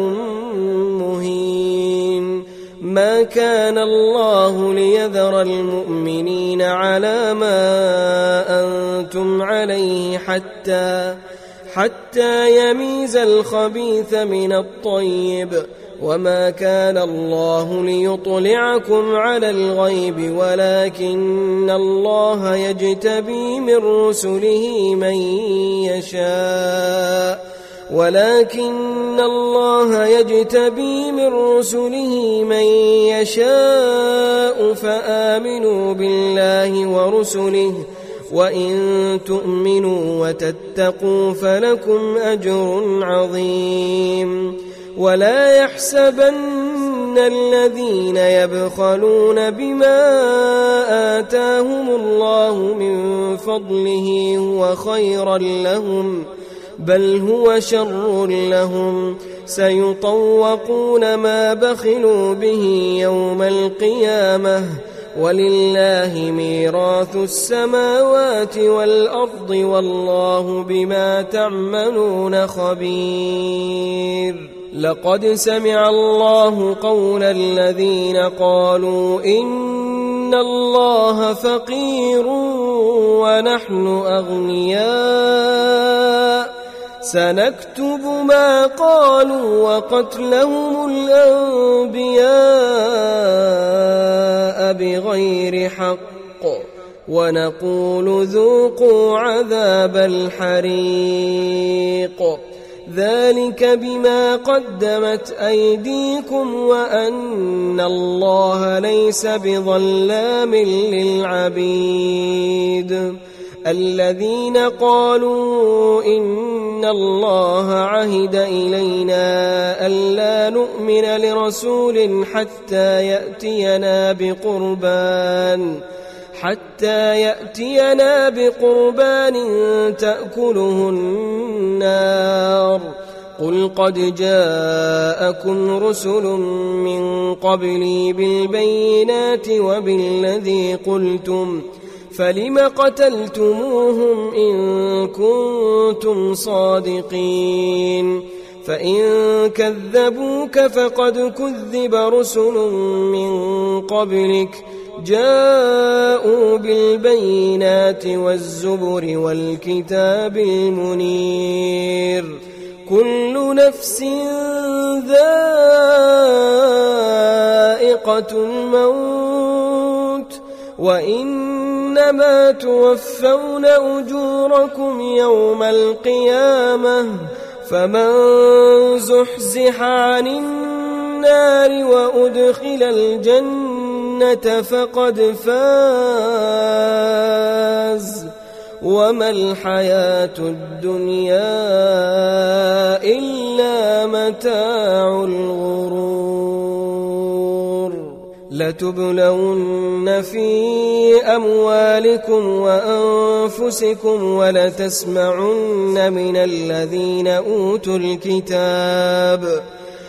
مهين ما كان الله ليذر المؤمنين على ما أنتم عليه حتى حتى يميز الخبيث من الطيب وما كان الله ليطلعكم على الغيب ولكن الله يجتبي من رسله من يشاء ولكن الله يجتبي من رسله من يشاء فآمنوا بالله ورسله وإن تؤمنوا وتتقوا فلكم أجر عظيم ولا يحسبن الذين يبخلون بما آتاهم الله من فضله هو خيرا لهم بل هو شر لهم سيطوقون ما بخلوا به يوم القيامة ولله ميراث السماوات والأرض والله بما تعملون خبير لقد سمع الله قول الذين قالوا إن الله فقير ونحن أغنياء سنكتب ما قالوا وقتلهم الأنبياء بغير حق ونقول ذوقوا عذاب الحريق ذلك بما قدمت أيديكم وأن الله ليس بظلام للعبيد الذين قالوا إن الله عهد إلينا ألا نؤمن لرسول حتى يأتينا بقربان حتى يأتينا بقربان تأكله النار قل قد جاءكم رسل من قبلي بالبينات وبالذي قلتم فلم قتلتموهم إن كنتم صادقين فإن كذبوك فقد كذب رسل من قبلك جاءوا بالبينات والزبر والكتاب المنير كل نفس ذائقة الموت وإنما توفون أجوركم يوم القيامة فمن زحزح عن النار وأدخل الجنة فقد فاز وما الحياة الدنيا إلا متاع الغرور لتبلون في أموالكم وأنفسكم ولتسمعن من الذين أوتوا الكتاب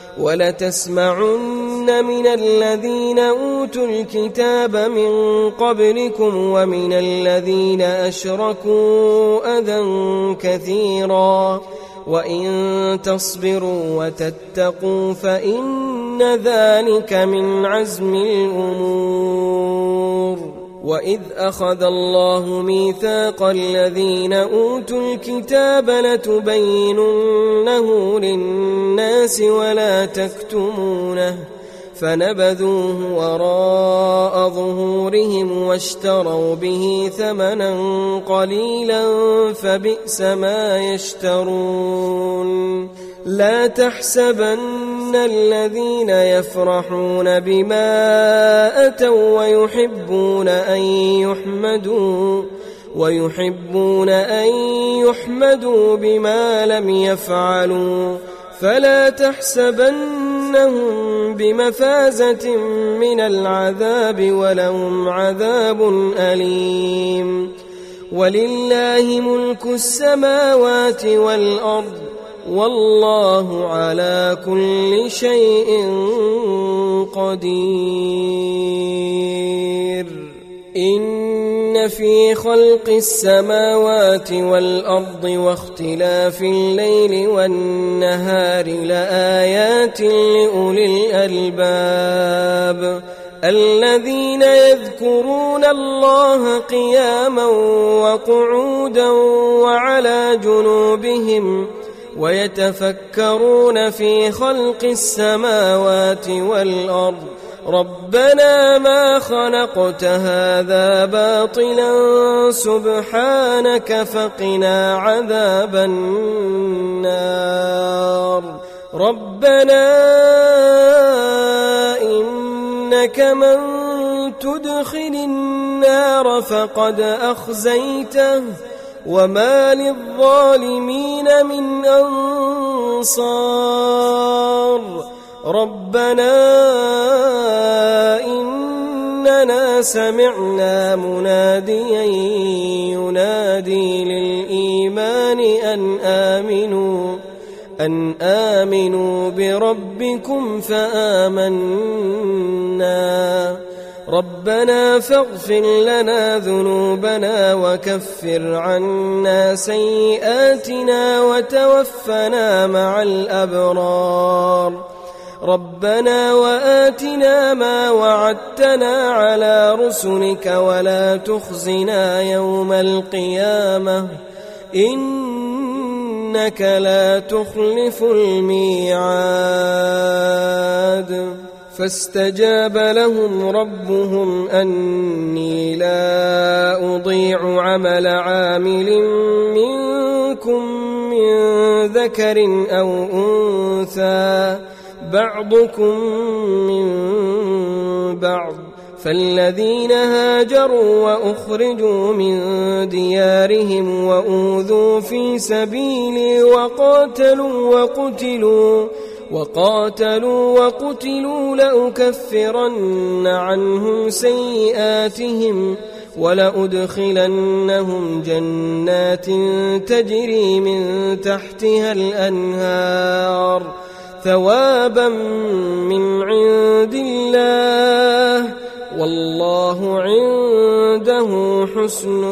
ولتسمعن من الذين أوتوا الكتاب من قبلكم ومن الذين أشركوا أذى كثيرا وإن تصبروا وتتقوا فإن ذلك من عزم الأمور وإذ أخذ الله ميثاق الذين أوتوا الكتاب لتبيننه للناس ولا تكتمونه فنبذوه وراء ظهورهم واشتروا به ثمنا قليلا فبئس ما يشترون لا تحسبن الذين يفرحون بما أتوا ويحبون أن يحمدوا ويحبون أن يحمدوا بما لم يفعلوا فلا تحسبنهم بمفازة من العذاب ولهم عذاب أليم ولله ملك السماوات والأرض والله على كل شيء قدير إن في خلق السماوات والأرض واختلاف الليل والنهار لآيات لأولي الألباب الذين يذكرون الله قياما وقعودا وعلى جنوبهم ويتفكرون في خلق السماوات والأرض ربنا ما خلقت هذا باطلا سبحانك فقنا عذاب النار ربنا إنك من تدخل النار فقد أخزيته وما للظالمين من أنصار ربنا إننا سمعنا مناديا ينادي للإيمان أن آمنوا أن آمنوا بربكم فآمنا ربنا فاغفر لنا ذنوبنا وكفر عنا سيئاتنا وتوفنا مع الأبرار ربنا وآتنا ما وعدتنا على رسلك ولا تخزنا يوم القيامة إنك لا تخلف الميعاد فاستجاب لهم ربهم أني لا أضيع عمل عامل منكم من ذكر أو أنثى بعضكم من بعض فالذين هاجروا وأخرجوا من ديارهم وأوذوا في سبيلي وقاتلوا وقتلوا وقاتلوا وقتلوا لأكفرن عنهم سيئاتهم ولأدخلنهم جنات تجري من تحتها الأنهار ثوابا من عند الله والله عنده حسن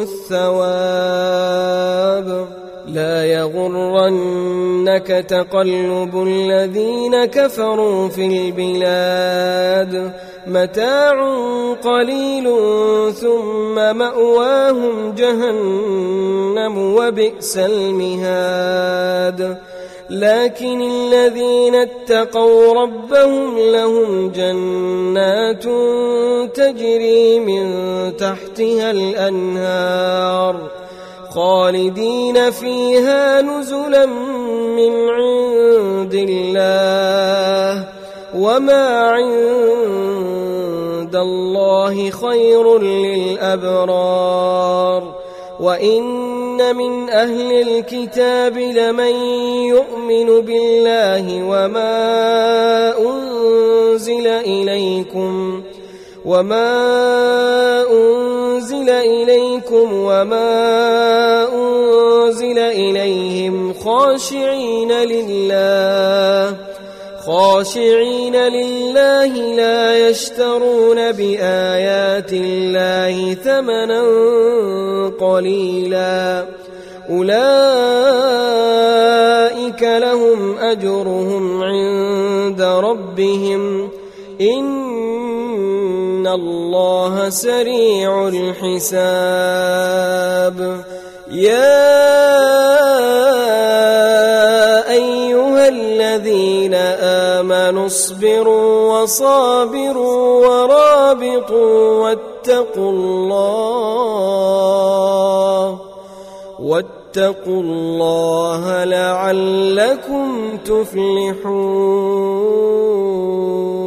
الثواب. لا يغرنك تقلب الذين كفروا في البلاد متاع قليل ثم مأواهم جهنم وبئس المهاد. لكن الذين اتقوا ربهم لهم جنات تجري من تحتها الأنهار خالدين فيها نزلا من عند الله وما عند الله خير للأبرار. وإن من أهل الكتاب لمن يؤمن بالله وما أنزل إليكم وما أنزل إليكم وما أنزل إليهم خاشعين لله خاشعين لله لا يشترون بآيات الله ثمنا قليلا أولئك لهم أجرهم عند ربهم إن الله سريع الحساب. يا أيها الذين آمنوا اصبروا وصابروا ورابطوا واتقوا الله واتقوا الله لعلكم تفلحون.